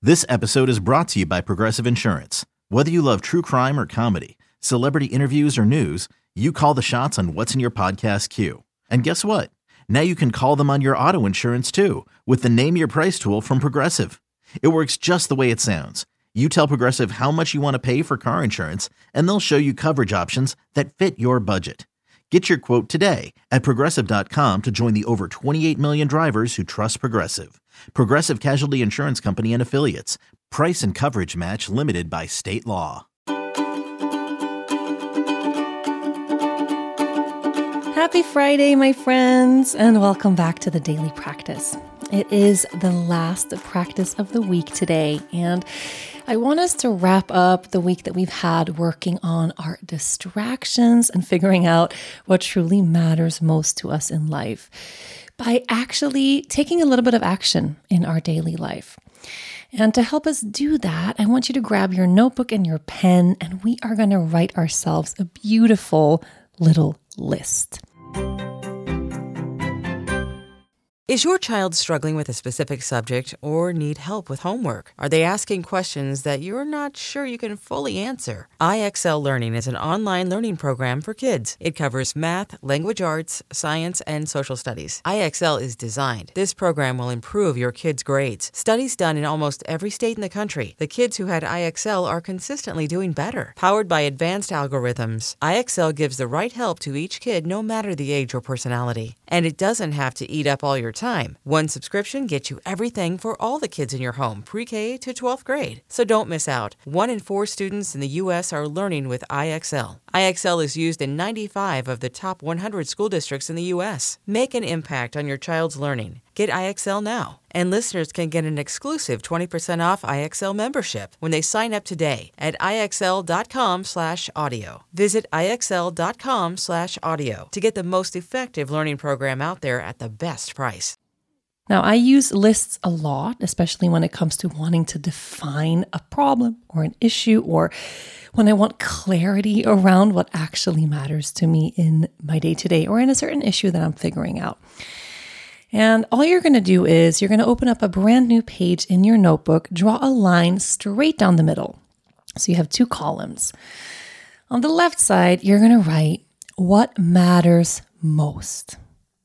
This episode is brought to you by Progressive Insurance. Whether you love true crime or comedy, celebrity interviews or news, you call the shots on what's in your podcast queue. And guess what? Now you can call them on your auto insurance too with the Name Your Price tool from Progressive. It works just the way it sounds. You tell Progressive how much you want to pay for car insurance, and they'll show you coverage options that fit your budget. Get your quote today at Progressive.com to join the over 28 million drivers who trust Progressive. Progressive Casualty Insurance Company and Affiliates. Price and coverage match limited by state law. Happy Friday, my friends, and welcome back to the Daily Practice. It is the last practice of the week today, and I want us to wrap up the week that we've had working on our distractions and figuring out what truly matters most to us in life by actually taking a little bit of action in our daily life. And to help us do that, I want you to grab your notebook and your pen, and we are going to write ourselves a beautiful little list. Is your child struggling with a specific subject or need help with homework? Are they asking questions that you're not sure you can fully answer? IXL Learning is an online learning program for kids. It covers math, language arts, science, and social studies. IXL is designed. This program will improve your kids' grades. Studies done in almost every state in the country. The kids who had IXL are consistently doing better. Powered by advanced algorithms, IXL gives the right help to each kid no matter the age or personality. And it doesn't have to eat up all your time. One subscription gets you everything for all the kids in your home, pre-K to 12th grade. So don't miss out. 1 in 4 students in the U.S. are learning with IXL. IXL is used in 95 of the top 100 school districts in the U.S. Make an impact on your child's learning. Get IXL now. And listeners can get an exclusive 20% off IXL membership when they sign up today at IXL.com/audio. Visit IXL.com/audio to get the most effective learning program out there at the best price. Now, I use lists a lot, especially when it comes to wanting to define a problem or an issue, or when I want clarity around what actually matters to me in my day-to-day or in a certain issue that I'm figuring out. And all you're going to do is you're going to open up a brand new page in your notebook, draw a line straight down the middle. So you have 2 columns. On the left side, you're going to write what matters most.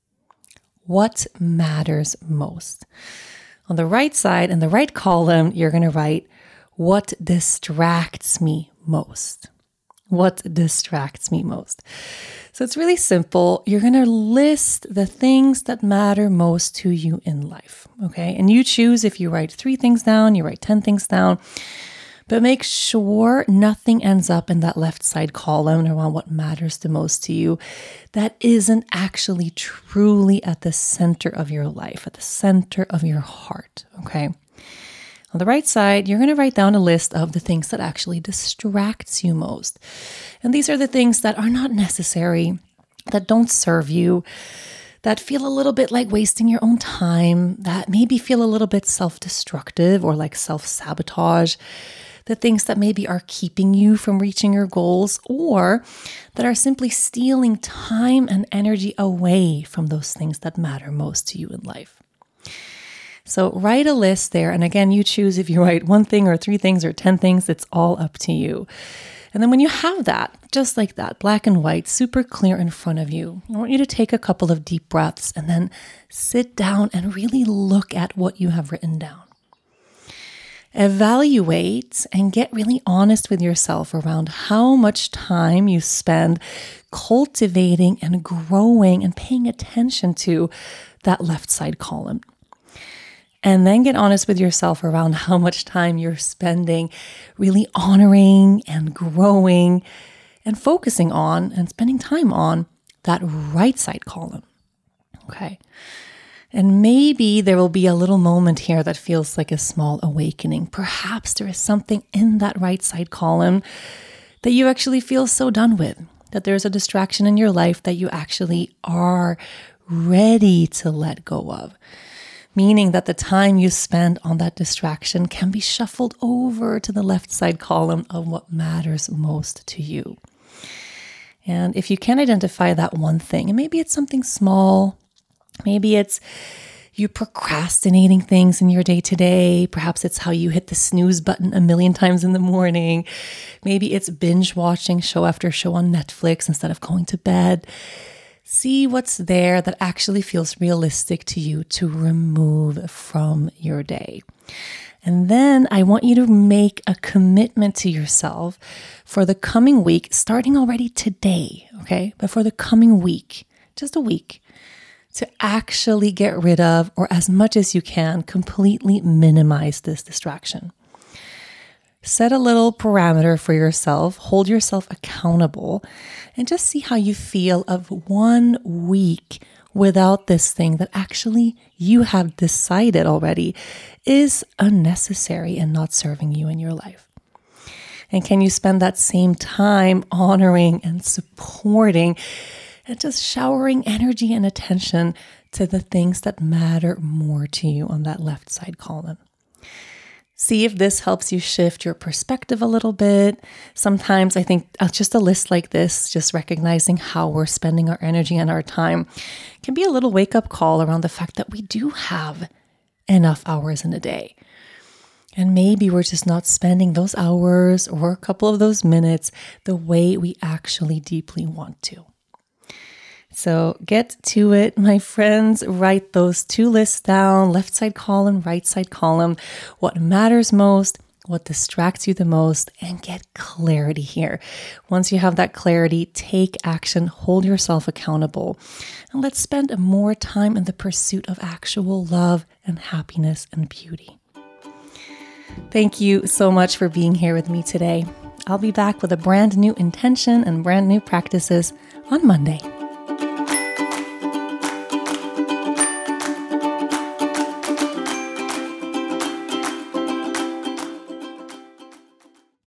What matters most. On the right side, in the right column, you're going to write what distracts me most. What distracts me most. So it's really simple. You're going to list the things that matter most to you in life, okay? And you choose if you write 3 things down, you write 10 things down, but make sure nothing ends up in that left side column around what matters the most to you that isn't actually truly at the center of your life, at the center of your heart, okay? On the right side, you're going to write down a list of the things that actually distracts you most. And these are the things that are not necessary, that don't serve you, that feel a little bit like wasting your own time, that maybe feel a little bit self-destructive or like self-sabotage, the things that maybe are keeping you from reaching your goals, or that are simply stealing time and energy away from those things that matter most to you in life. So write a list there. And again, you choose if you write 1 thing or 3 things or 10 things, it's all up to you. And then when you have that, just like that, black and white, super clear in front of you, I want you to take a couple of deep breaths and then sit down and really look at what you have written down. Evaluate and get really honest with yourself around how much time you spend cultivating and growing and paying attention to that left side column. And then get honest with yourself around how much time you're spending really honoring and growing and focusing on and spending time on that right side column. Okay. And maybe there will be a little moment here that feels like a small awakening. Perhaps there is something in that right side column that you actually feel so done with, that there's a distraction in your life that you actually are ready to let go of. Meaning that the time you spend on that distraction can be shuffled over to the left side column of what matters most to you. And if you can identify that one thing, and maybe it's something small, maybe it's you're procrastinating things in your day to day. Perhaps it's how you hit the snooze button a million times in the morning. Maybe it's binge watching show after show on Netflix instead of going to bed. See what's there that actually feels realistic to you to remove from your day. And then I want you to make a commitment to yourself for the coming week, starting already today, okay? But for the coming week, just a week, to actually get rid of, or as much as you can, completely minimize this distraction. Set a little parameter for yourself, hold yourself accountable, and just see how you feel of 1 week without this thing that actually you have decided already is unnecessary and not serving you in your life. And can you spend that same time honoring and supporting and just showering energy and attention to the things that matter more to you on that left side column? See if this helps you shift your perspective a little bit. Sometimes I think just a list like this, just recognizing how we're spending our energy and our time, can be a little wake-up call around the fact that we do have enough hours in a day. And maybe we're just not spending those hours or a couple of those minutes the way we actually deeply want to. So get to it, my friends. Write those 2 lists down, left side column, right side column, what matters most, what distracts you the most, and get clarity here. Once you have that clarity, take action, hold yourself accountable, and let's spend more time in the pursuit of actual love and happiness and beauty. Thank you so much for being here with me today. I'll be back with a brand new intention and brand new practices on Monday.